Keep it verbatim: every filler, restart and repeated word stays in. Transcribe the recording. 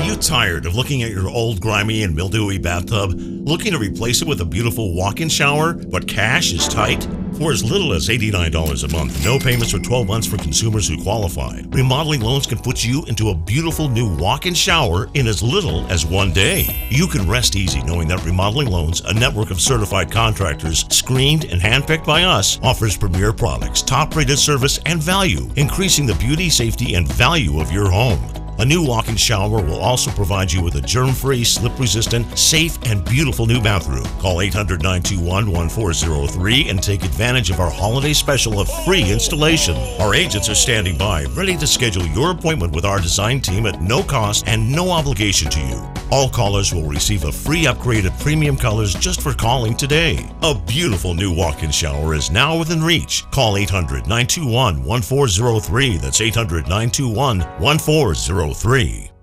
you tired of looking at your old grimy and mildewy bathtub, looking to replace it with a beautiful walk-in shower, but cash is tight? For as little as eighty-nine dollars a month, no payments for twelve months for consumers who qualify, Remodeling Loans can put you into a beautiful new walk-in shower in as little as one day. You can rest easy knowing that Remodeling Loans, a network of certified contractors screened and handpicked by us, offers premier products, top-rated service, and value, increasing the beauty, safety, and value of your home. A new walk-in shower will also provide you with a germ-free, slip-resistant, safe, and beautiful new bathroom. Call eight hundred, nine two one, one four zero three and take advantage of our holiday special of free installation. Our agents are standing by, ready to schedule your appointment with our design team at no cost and no obligation to you. All callers will receive a free upgrade of premium colors just for calling today. A beautiful new walk-in shower is now within reach. Call eight hundred, nine two one, one four zero three. That's eight hundred, nine two one, one four zero three.